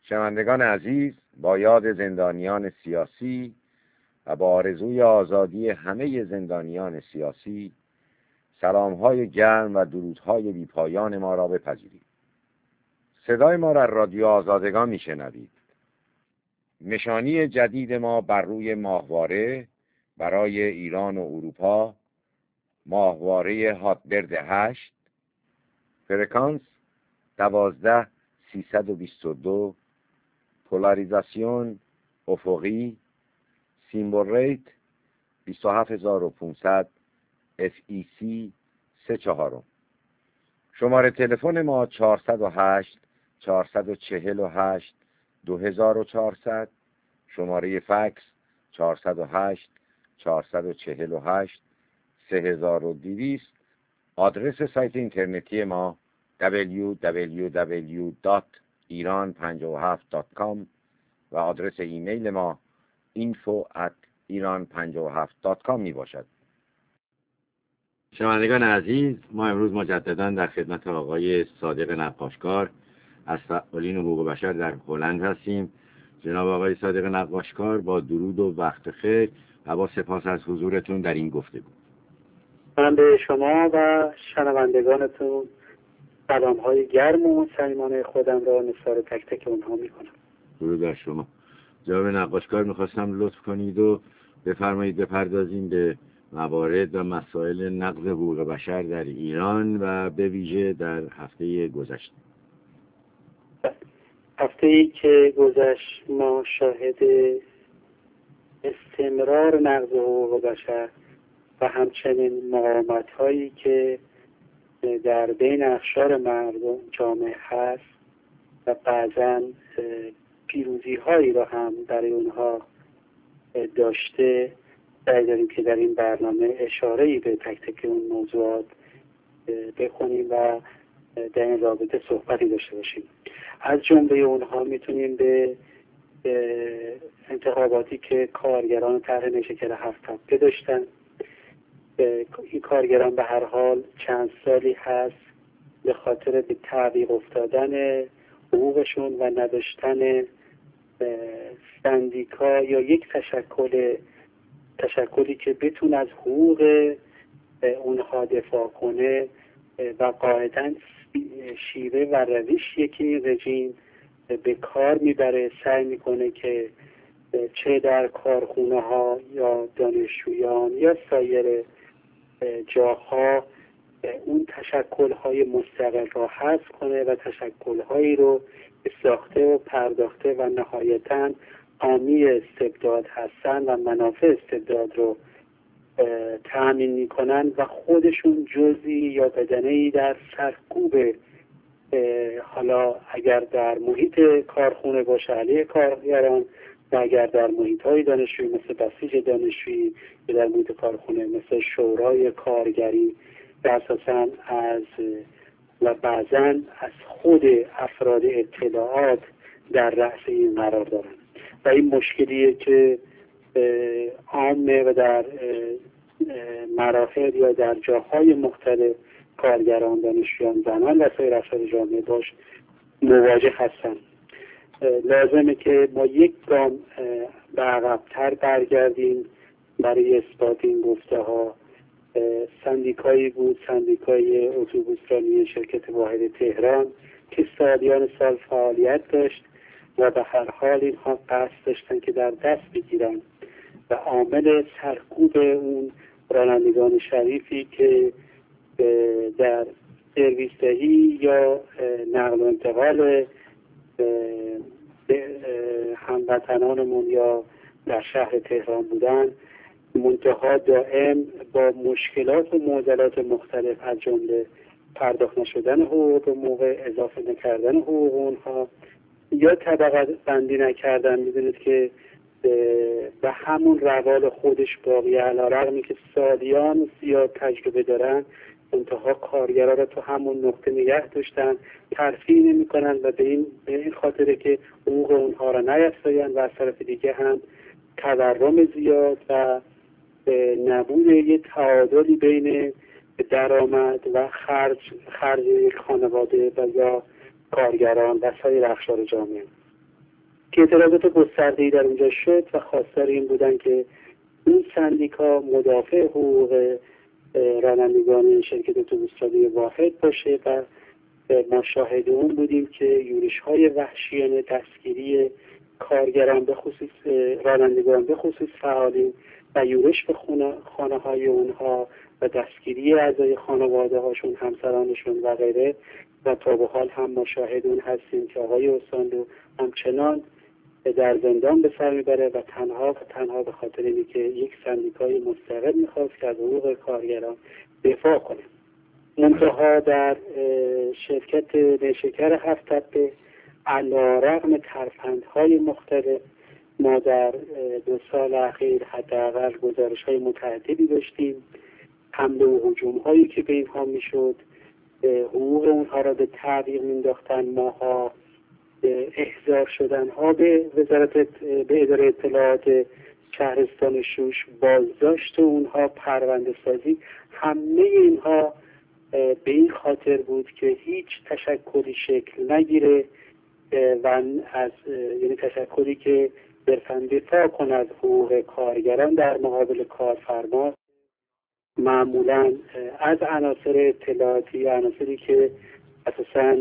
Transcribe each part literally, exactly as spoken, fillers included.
شنوندگان عزیز، با یاد زندانیان سیاسی و با آرزوی آزادی همه زندانیان سیاسی، سلام‌های گرم و درودهای بی‌پایان ما را بپذیرید. صدای ما را رادیو آزادگان میشنوید. نشانی جدید ما بر روی ماهواره برای ایران و اروپا، ماهواره هاتبرد هشت، فرکانس دوازده سیصد و بیست و دو، پولاریزاسیون افقی، سیمبل ریت بیست و هفت هزار و پانصد، اف ای سی سه چهارم. شماره تلفن ما چهارصد و هشت چهارصد و چهل و هشت دو هزار و چهارصد، شماره فکس چهارصد و هشت چهارصد و چهل و هشت سه هزار و دویست. آدرس سایت اینترنتی ما دبلیو دبلیو دبلیو دات ایران پنجاه و هفت دات کام و آدرس ایمیل ما اینفو ات ایران پنجاه و هفت دات کام می باشد. شنوندگان عزیز، ما امروز مجددا در خدمت آقای صادق نقاشکار از فعالین حقوق بشر در هلند هستیم. جناب آقای صادق نقاشکار، با درود و وقت خیر و با سپاس از حضورتون در این گفتگو. من به شما و شنوندگانتون سلام‌های گرم و صمیمانه خودم را نثار تک تک اونها میکنم. درود بر شما. جناب نقاشکار، میخواستم لطف کنید و بفرمایید بپردازیم به موارد و مسائل نقض حقوق بشر در ایران و به ویژه در هفته گذشته. هفته‌ای که گذشت ما شاهد استمرار نقض حقوق بشر و همچنین مقاومت‌هایی که در بین اقشار مردم جامعه هست و بعضاً پیروزی‌هایی را هم برای اونها داشته سعی داریم که در این برنامه اشاره‌ای به تک تک اون موضوعات بکنیم و در این رابطه صحبتی داشته باشیم. از جمله اونها میتونیم به انتخاباتی که کارگران طرح نیشکر هفت تپه داشتن. این کارگران به هر حال چند سالی هست به خاطر به تعویق افتادن حقوقشون و نداشتن سندیکا یا یک تشکل تشکلی که بتون از حقوق اونها دفاع کنه و قاعداً شیوه و روشی که این رژیم به کار میبره سعی میکنه که چه در کارخونه ها یا دانشجویان یا سایر جاها اون تشکل های مستقل را حذف کنه و تشکل هایی رو ساخته و پرداخته و نهایتاً حامی استبداد هستن و منافع استبداد رو تأمین میکنن و خودشون جزئی یا بدنه‌ای در سرکوب، حالا اگر در محیط کارخونه باشه علیه کارگران و اگر در محیط های دانشجویی مثل بسیج دانشجویی یا در محیط کارخونه مثل شورای کارگری و اساساً از و بعضاً از خود افراد اطلاعات در رأس این قرار دارن و این مشکلیه که عامه و در مراحل یا در جاهای مختلف کارگران، دانشجویان، زنان و سایر افراد جامعه باش مواجه هستن. لازمه که ما یک گام به عقب‌تر برگردیم برای اثبات این گفته ها. سندیکایی بود، سندیکای اتوبوسرانی شرکت واحد تهران که سالیان سال فعالیت داشت و به هر حال اینها قصد داشتن که در دست بگیرن و عامل سرکوب اون رانندگان شریفی که در سرویس دهی یا نقل و انتقال هموطنانمون یا در شهر تهران بودن، منتها دائم با مشکلات و معضلات مختلف از جمله پرداخت نشدن حقوق به موقع، اضافه نکردن حقوق اونها یا طبقه بندی نکردن. میدونید که به همون روال خودش باقی، علی‌رغمی که سالیان زیاد تجربه دارن، منتها کارگرها را تو همون نقطه نگه داشتن، ترفیع نمی‌کنن و به این به این خاطره که حقوق اونها را نیفزاین و از طرف دیگه هم تورم زیاد و نبود یه تعادلی بین درآمد و خرج خرج یک خانواده و یا کارگران و سایر اقشار جامعه. که اعتراضات گسترده‌ای در اونجا شد و خواستار این بودن که این سندیکا مدافع حقوق رانندگان شرکت اتوبوسرانی واحد باشه و ما شاهد اون بودیم که یورش‌های وحشیانه، دستگیری کارگران به خصوص رانندگان به خصوص فعالین و یورش به خانه های اونها و دستگیری اعضای خانواده هاشون، همسرانشون و غیره. و تا به حال هم ما شاهد اون هستیم که آقای اوساندو همچنان در زندان به سر میبره و تنها و تنها به خاطر اینکه یک سندیکای مستقل میخواست که از حقوق کارگران دفاع کنه. منتها در شرکت نیشکر هفت تپه علیرغم ترفندهای مختلف ما در دو سال اخیر حداقل گزارش‌های متعددی داشتیم، حمله و هجوم‌هایی که به اینها میشد، حقوق اونها را به تعویق مینداختن، ماها احضار شدنها به وزارت به اداره اطلاعات شهرستان شوش، بازداشت اونها، پرونده سازی، همه اینها به این خاطر بود که هیچ تشکلی شکل نگیره و از یعنی تشکلی که صرفاً دفاع کنه از حقوق کارگران در مقابل کارفرما، معمولاً از عناصر اطلاعاتی، عناصری که اساساً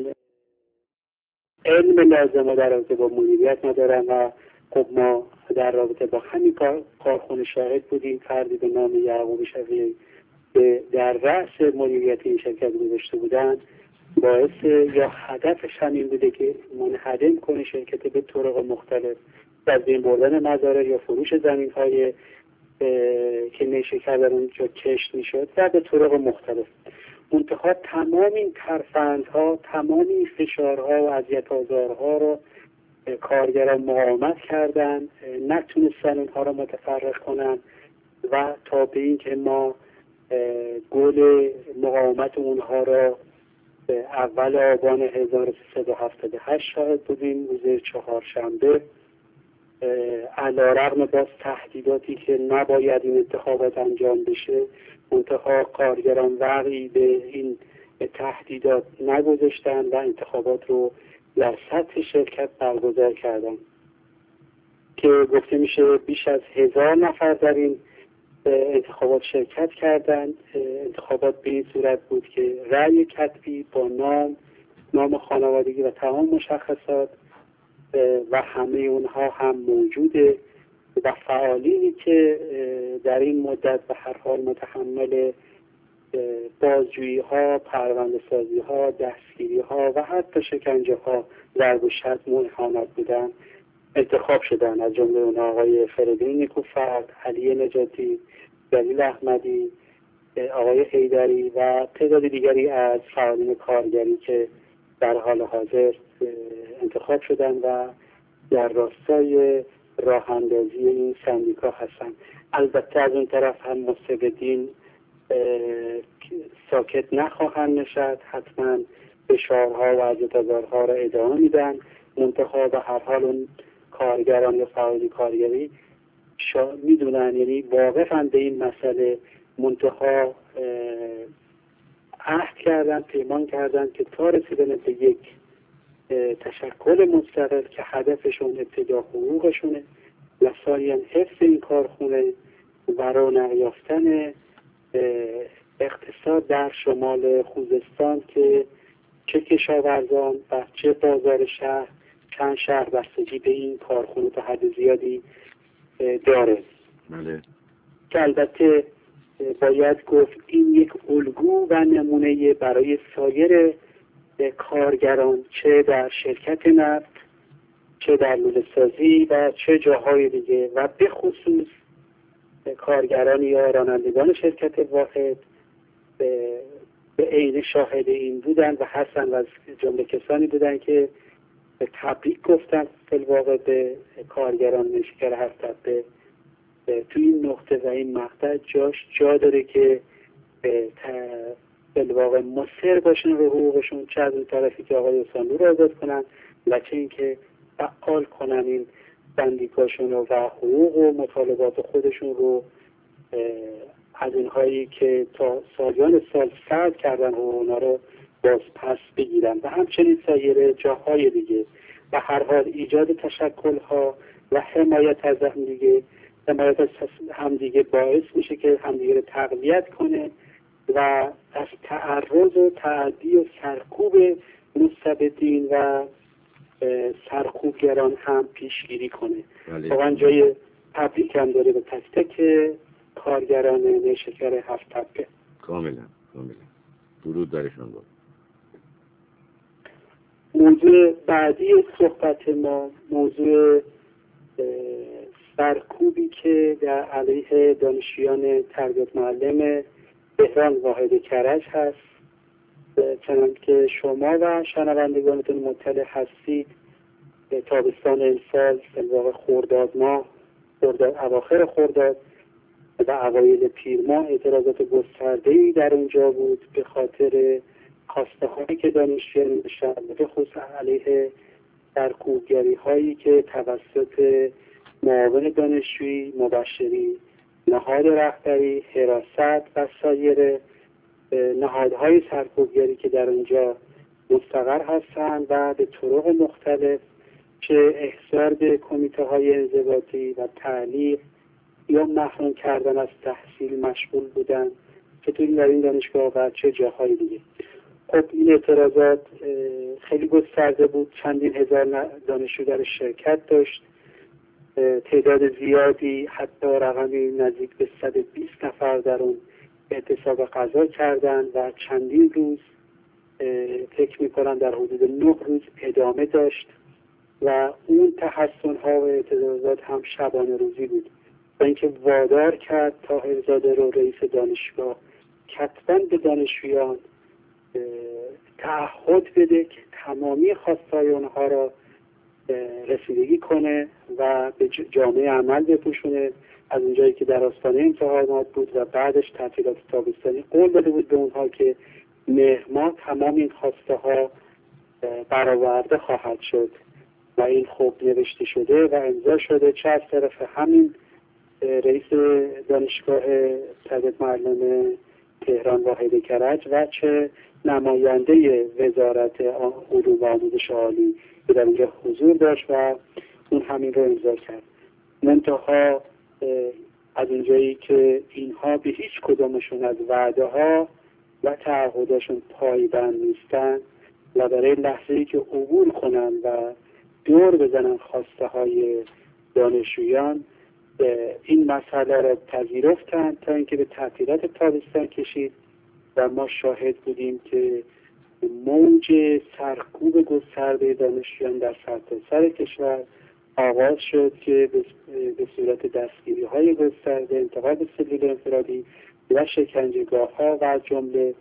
علم لازم در رابطه با مدیریت ندارن. و خب ما در رابطه با همین کارخونه شاهد بودیم، فردی به نام یعقوب شفیعی که در رأس مدیریت این شرکت گذاشته بودن، باعث یا هدفش همین بوده که منهدم کنه شرکت به طرق مختلف، از بین بردن مزارع یا فروش زمین های که نیشکر در اونجا کشت میشد و به طرق مختلف. منتها تمام این ترفندها، تمام این فشارها و اذیت آزارها رو کارگران مقاومت کردن، نتونستن اونها رو متفرق کنن و تا به این که ما گل مقاومت اونها را اول آبان هزار و سیصد و هفتاد و هشت شاهد بودیم، روز چهارشنبه، علیرغم باز تهدیداتی که نباید این انتخابات انجام بشه، منتها کارگران وقعی به این تهدیدات نگذاشتن و انتخابات رو در سطح شرکت برگزار کردن که گفته میشه بیش از هزار نفر در این انتخابات شرکت کردند. انتخابات به این صورت بود که رأی کتبی با نام نام خانوادگی و تمام مشخصات و همه اونها هم موجوده و فعالینی که در این مدت به هر حال متحمل بازجویی ها، پرونده سازی ها، دستگیری ها و حتی شکنجه ها، ضرب و شتم و اهانت بودن انتخاب شدن. از جمله اون آقای فریدون نیکوفرد، علی نجاتی، جلیل احمدی، آقای حیدری و تعداد دیگری از فعالین کارگری که در حال حاضر انتخاب شدن و در راستای راه اندازی این سندیکا هستن. البته از اون طرف هم مستبدین ساکت نخواهند نشست، حتما فشارها و اذیت‌آزارها را ادامه میدن. منتها به هر حال اون کارگران یا فعالین کارگری میدونن، یعنی واقفن به این مسئله، منتها عهد کردن، پیمان کردن که تا رسیدن به یک تشکل مستقل که هدفشون ابتدا حقوقشونه و ثانیاً حفظ این کارخونه و رونق یافتن اقتصاد در شمال خوزستان که چه کشاورزان و چه بازار شهر، چند شهر بستگی به این کارخونه تا حد زیادی داره. بله. که البته باید گفت این یک الگو و نمونه برای سایر کارگران، چه در شرکت نفت، چه در لوله سازی و چه جاهای دیگه، و به خصوص کارگران یا رانندگان شرکت واحد به عین شاهد این بودن و هستن و از جمله کسانی بودن که به تبریک گفتن فی الواقع به کارگران نیشکر هفت تپه. توی این نقطه و این مقطع جاش جا داره که بالواقع مصر باشن رو حقوقشون، چه از اون طرفی که آقای اوساندو رو آزاد کنن و چه اینکه فعال کنن این سندیکاشون و حقوق و مطالبات خودشون رو از اینهایی که تا سالیان سال سرد کردن و اونا رو باز پس بگیرن و همچنین سایر جاهای دیگه. و هر حال ایجاد تشکل‌ها و حمایت از همدیگه حمایت از همدیگه باعث میشه که همدیگه رو تقویت کنه و از تعرض و تعدی و سرکوب مستبدین و سرکوبگران هم پیشگیری کنه. واقعا جای تبریک هم داره به تک تک کارگران نیشکر هفت تپه. کاملا کاملا درود برشون بود. موضوع بعدی صحبت ما موضوع سرکوبی که در علیه دانشجویان تربیت معلم تهران واحد کرج هست. چنانکه که شما و شنوندگانتون مطلع هستید، تابستان امسال واقع خرداد ماه خرداد اواخر خرداد و اوایل پیر ماه اعتراضات گسترده‌ای در اونجا بود به خاطر خواسته هایی که دانشجویان داشتن، به خصوص علیه سرکوبگری هایی که توسط معاون دانشجویی، مبشری، نهاد رهبری، حراست و سایر نهادهای سرکوبگری که در اونجا مستقر هستند و به طرق مختلف چه احضار به کمیته های انضباطی و تعلیق یا محروم کردن از تحصیل مشغول بودن، چطوری در این دانشگاه و چه جاهای دیگه. خب این اعتراضات خیلی گسترده بود، چندین هزار دانشجو در شرکت داشت، تعداد زیادی حتی رقمی نزدیک به صد و بیست نفر در اون اعتصاب قضا کردن و چندین روز فکر میکنم در حدود نه روز ادامه داشت و اون تحسن ها و اعتراضات هم شبانه روزی بود و اینکه وادار کرد طاهرزاده رو رئیس دانشگاه کتباً به دانشجویان تعهد بده که تمامی خواستهای اونها را رسیدگی کنه و به جامعه عمل بپوشونه. از اونجایی که در آستانه امتحانات بود و بعدش تعطیلات تابستانی قول داده بود به اونها که مهر ماه تمام این خواسته ها برآورده خواهد شد و این خب نوشته شده و امضا شده، چه از طرف همین رئیس دانشگاه تربیت معلم تهران واحد کرج و چه نماینده وزارت علوم و آموزش عالی که در اینجا حضور داشت و اون همین رو امضا کرد. منتها از اونجایی که اینها به هیچ کدامشون از وعده ها و تعهداشون پایبند نیستن و برای لحظه‌ای که عبور کنن و دور بزنن خواسته های دانشجویان این مسئله را پذیرفتن تا اینکه به تعطیلات تابستان کشید و ما شاهد بودیم که موج سرکوب گسترده دانشجویان در سرتاسر کشور آغاز شد که به صورت دستگیری های گسترده، انتقال به سلول انفرادی و شکنجهگاه ها و از جمله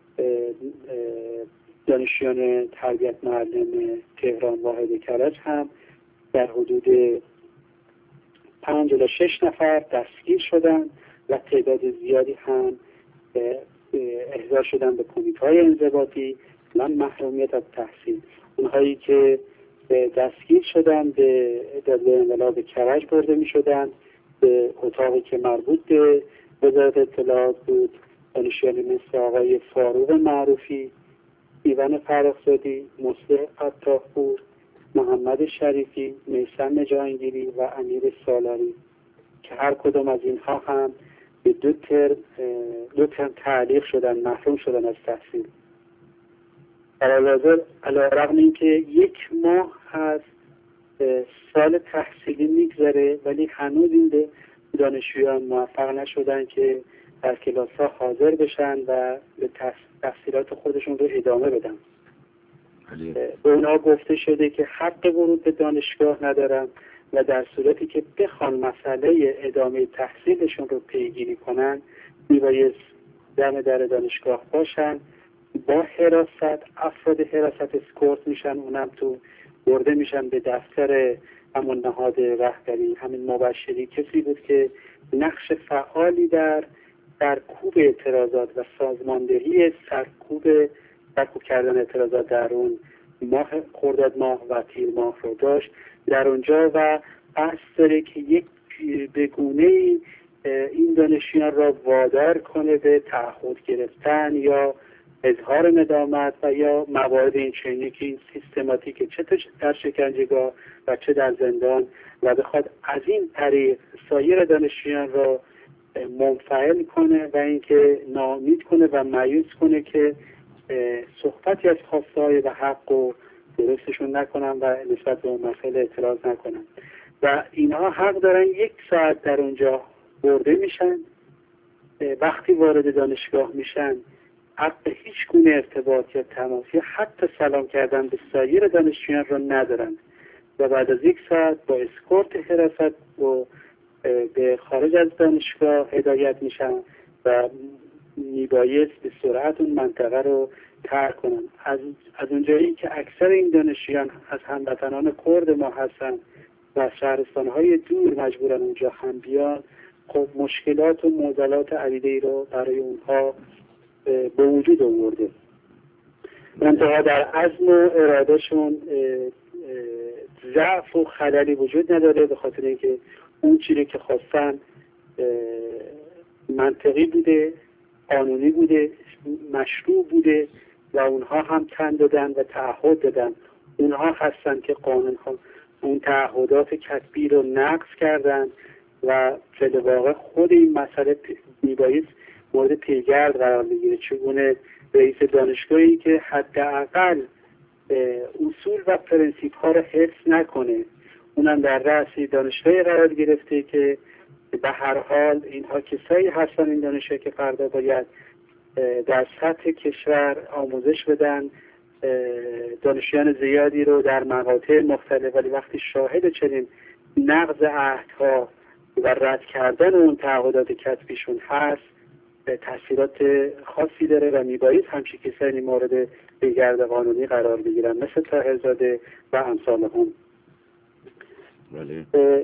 دانشجویان تربیت معلم تهران واحد کرج هم در حدود پنج الی شش نفر دستگیر شدند و تعداد زیادی هم احضار شدن به کمیته های انضباطی و محرومیت از تحصیل. اونهایی که دستگیر شدن به دادگاه انقلاب کرج برده می شدن به اتاقی که مربوط به وزارت اطلاعات بود. دانشجویان مثل آقای فاروق معروفی، ایوان فرخزادی، مصلح قطافپور، محمد شریفی، میثم جهانگیری و امیر سالاری که هر کدام از اینها هم به دو ترم دو ترم تعلیق شدن، محروم شدن از تحصیل. برای علیرغم اینکه یک ماه از سال تحصیلی میگذره ولی هنوز این دانشجویان موفق نشدن که در کلاس ها حاضر بشن و به تحصیلات خودشون رو ادامه بدن. به اونا گفته شده که حق ورود به دانشگاه ندارن و در صورتی که بخوان مسئله ادامه تحصیلشون رو پیگیری کنن میبایست دم در دانشگاه باشن، با حراست، افراد حراست اسکورت میشن، اونم تو برده میشن به دفتر همون نهاد رهبری. همین مبشری کسی بود که نقش فعالی در سرکوب اعتراضات و سازماندهی سرکوب سرکوب کردن اعتراضات در اون ماه خرداد ماه و تیر ماه رو داشت در اونجا و قصد داره که یک بگونه این دانشجویان را وادار کنه به تعهد گرفتن یا اظهار ندامت و یا موارد این چنینی که این سیستماتیکه، چه در شکنجهگاه و چه در زندان، و بخواد از این طریق سایر دانشجویان را منفعل کنه و اینکه ناامید کنه و مایوس کنه که صحبتی از خواسته‌های و حق و درستشون نکنن و نسبت به اون مسئله اعتراض نکنن. و اینها حق دارن یک ساعت در اونجا برده میشن. وقتی وارد دانشگاه میشن حق به هیچ گونه ارتباط یا تماس یا حتی سلام کردن به سایر دانشجویان رو ندارن و بعد از یک ساعت با اسکورت حراست و به خارج از دانشگاه هدایت میشن و میبایست به سرعت اون منطقه رو ترک کنن. از از اونجایی که اکثر این دانشجویان از هموطنان کرد ما هستن و شهرستانهای دور مجبورن اونجا هم بیان، خب مشکلات و معضلات عدیده‌ای رو برای اونها به وجود آورده. منتها در عزم و ارادهشون ضعف و خللی وجود نداره، به خاطر اینکه اون چیزی که خواستن منطقی بوده، قانونی بوده، مشروع بوده و اونها هم تن دادن و تعهد دادن. اونها هستن که قانون ها اون تعهدات کتبی رو نقض کردن و در واقع خود این مسئله میبایست مورد پیگرد قرار بگیره. چگونه رئیس دانشگاهی که حداقل اصول و پرنسیپ ها رو حفظ نکنه، اونم در رأس دانشگاهی قرار گرفته که به هر حال اینها کسایی هستن این دانشگاه که فردا باید در سطح کشور آموزش بدن، دانشجویان زیادی رو در مقاطع مختلف، ولی وقتی شاهد چنین نقض عهدها و رد کردن اون تعهدات کتبیشون هست تأثیرات خاصی داره و میبایید همچین کسانی مورد پیگرد قانونی قرار بگیرن، مثل طاهرزاده و امثال هم. بله.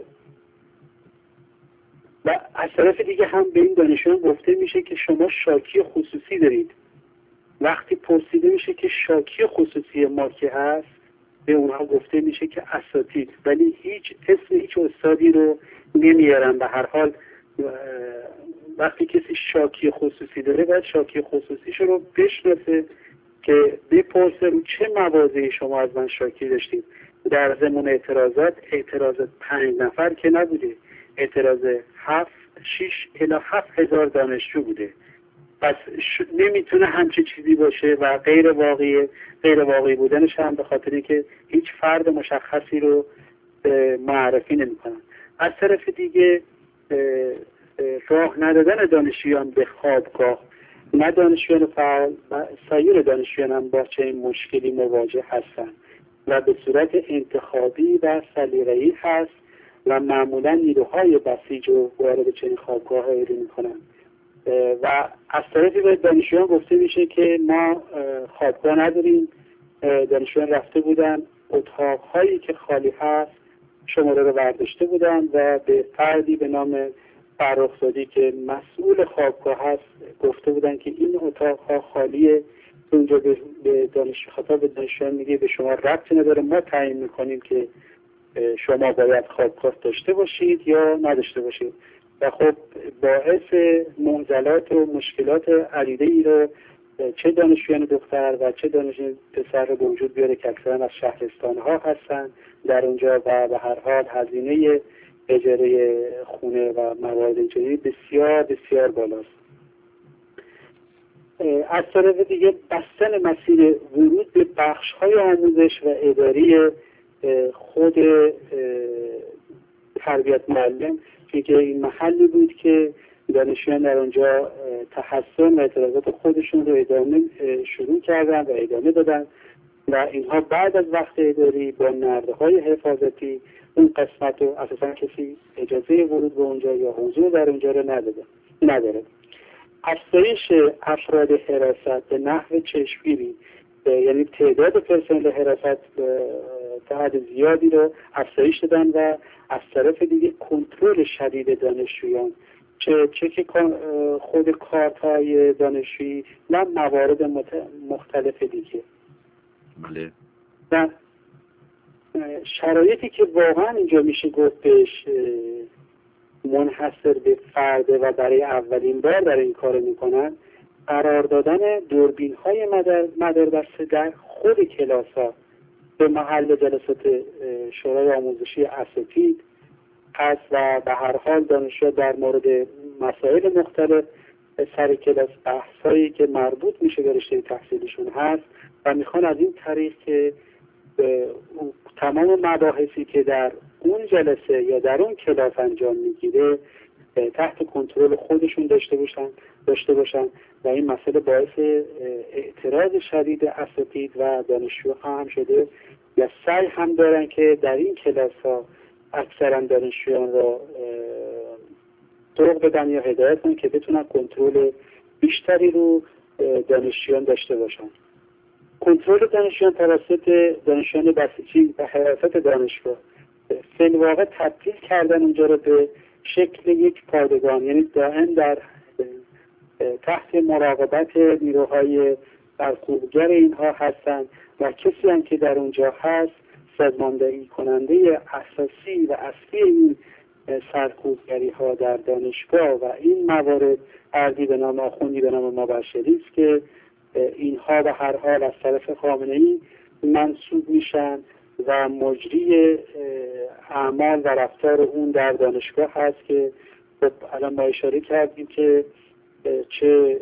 و از طرف دیگه هم به این دانشجویان گفته میشه که شما شاکی خصوصی دارید. وقتی پرسیده میشه که شاکی خصوصی ما که هست، به اونها گفته میشه که اساتید، ولی هیچ اسم هیچ استادی رو نمیارن. به هر حال وقتی کسی شاکی خصوصی داره باید شاکی خصوصیش رو بشناسه که بپرسه رو چه مواضعی شما از من شاکی داشتید. در ضمن اعتراضات اعتراض پنج نفر که نبوده، اعتراض هفت شیش الی هفت هزار دانشجو بوده. پس نمیتونه همچه چیزی باشه و غیر واقعی غیر واقعی بودنش هم به خاطر اینکه هیچ فرد مشخصی رو معرفی نمیکنن. از طرف دیگه راه ندادن دانشجویان به خوابگاه، نه دانشجویان فعال و سایر دانشجویان هم با چنین مشکلی مواجه هستند و به صورت انتخابی و سلیقه‌ای هست و معمولا نیروهای بسیج رو وارد چنین خوابگاه ایری میکنن. و از طرفی به دانشجویان گفته میشه که ما خوابگاه نداریم. دانشجویان رفته بودن اتاقهایی که خالی هست شماره رو برداشته بودن و به فردی به نام فرخزادی که مسئول خوابگاه هست گفته بودن که این اتاقها خالیه. اونجا به دانشجو خطاب به دانشجویان میگه به شما ربطی نداره، ما تعیین میکنیم که شما باید خوابگاه داشته باشید یا نداشته باشید. و خب باعث معضلات و مشکلات عدیده‌ای رو چه دانشجویان دختر و چه دانشجویان پسر رو به وجود بیاره که اکثرا از شهرستان‌ها هستن در اونجا و به هر حال هزینه اجاره خونه و موارد اینجوری بسیار بسیار بالاست. از طرف دیگه بستن مسیر ورود به بخش‌های آموزش و اداری خود تربیت معلم که این محلی بود که دانشجویان در اونجا تحسن و اعتراضات خودشون رو ادامه شروع کردن و ادامه دادن و اینها بعد از وقت اداری با نردهای حفاظتی اون قسمت رو اساسا کسی اجازه ورود به اونجا یا حضور در اونجا رو نداده نداره. افزایش افراد حراست به نحو چشمگیری، یعنی تعداد پرسنل حراست تا حد زیادی رو افزایش دادن و از طرف دیگه کنترل شدید دانشجویان، چه چه که خود کارت‌های دانشجویی و موارد مختلف دیگه. بله. و شرایطی که واقعا اینجا میشه گفتش منحصر به فرده و برای اولین بار در این کار میکنن قرار دادن دوربین های مداربسته در خود کلاس ها به محل جلسات شورای آموزشی اساتید هست و به هر حال دانشجو در مورد مسائل مختلف سر کلاس بحث هایی که مربوط میشه به رشته تحصیلیشون هست و میخوان از این طریق که تمام مباحثی که در اون جلسه یا در اون کلاس انجام میگیره تحت کنترل خودشون داشته باشن داشته باشن و این مسئله باعث اعتراض شدید اساتید و دانشجوها هم شده یا سعی هم دارن که در این کلاس ها اکثرا دانشجویان را طرق بدن یا هدایت کنن که بتونن کنترل بیشتری رو دانشجویان داشته باشن. کنترل دانشجویان توسط دانشجویان بسیجی و حراست دانشگاه فی الواقع تبدیل کردن اونجا رو به شکل یک پادگان، یعنی دائم در تحت مراقبت نیروهای سرکوبگر اینها هستند و کسی هم که در اونجا هست سازماندهی کننده اساسی و اصلی این سرکوبگری ها در دانشگاه و این موارد عرضی به نام آخوندی به نام مبشری است که اینها به هر حال از طرف خامنه‌ای منصوب میشن و مجری اعمال و رفتار اون در دانشگاه هست که خب الان ما اشاره کردیم که چه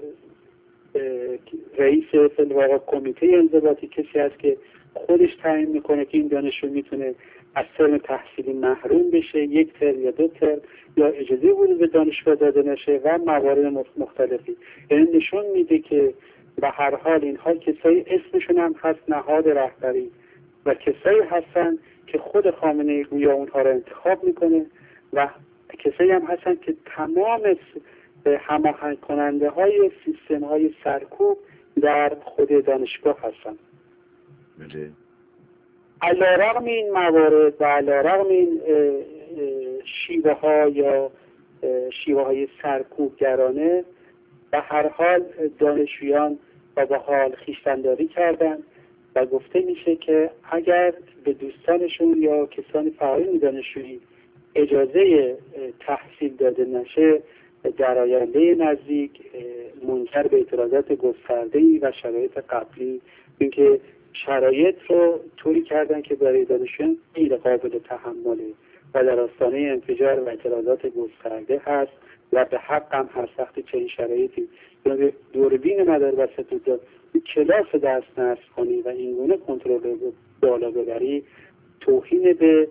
رئیس فی‌الواقع کمیته انضباطی کسی هست که خودش تعیین میکنه که این دانشجو میتونه از ترم تحصیلی محروم بشه، یک ترم یا دو ترم، یا اجازه ورود به دانشگاه داده نشه و موارد مختلفی. یعنی نشون میده که به هر حال اینها کسایی اسمشون هم هست نهاد رهبری و کسایی هستن که خود خامنه‌ای گویا اونها را انتخاب میکنه و کسایی هم هستن که تمام هماهنگ کننده های سیستم های سرکوب در خود دانشگاه هستن. بله. علیرغم این موارد و علیرغم این شیوه ها یا شیوه های سرکوبگرانه به هر حال دانشجویان با به حال خویشتن‌داری کردن و گفته میشه که اگر به دوستانشون یا کسان فعال دانشجویی اجازه تحصیل داده نشه در آینده نزدیک منجر به اعتراضات گسترده‌ای و شرایط قبلی، اینکه شرایط رو طوری کردن که برای دانشجویان غیر قابل تحمله و در آستانه انفجار و اعتراضات گسترده هست و به حق هم هست. وقتی چنین شرایطی دوربین مداربسته تو کلاس درس نصب کنی و اینگونه کنترل بالا ببری، توهین به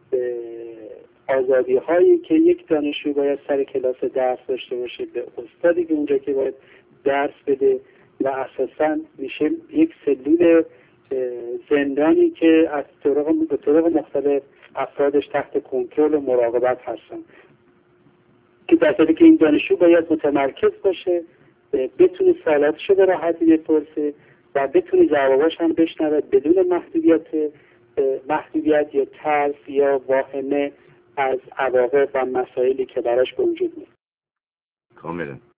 آزادی هایی که یک دانشجو باید سر کلاس درس داشته باشه، به استادی که اونجا که باید درس بده و اساساً میشه یک سلول زندانی که از طرق به طرق مختلف افرادش تحت کنترل و مراقبت هستن، که در صورتی که این دانشجو باید متمرکز باشه، بتونه سوالاتش رو به راحتی بپرسه و بتونه جواباش هم بشنوه بدون محدودیت محدودیت یا ترس یا واهمه از عواقب و مسائلی که براش به وجود میاد. کاملا.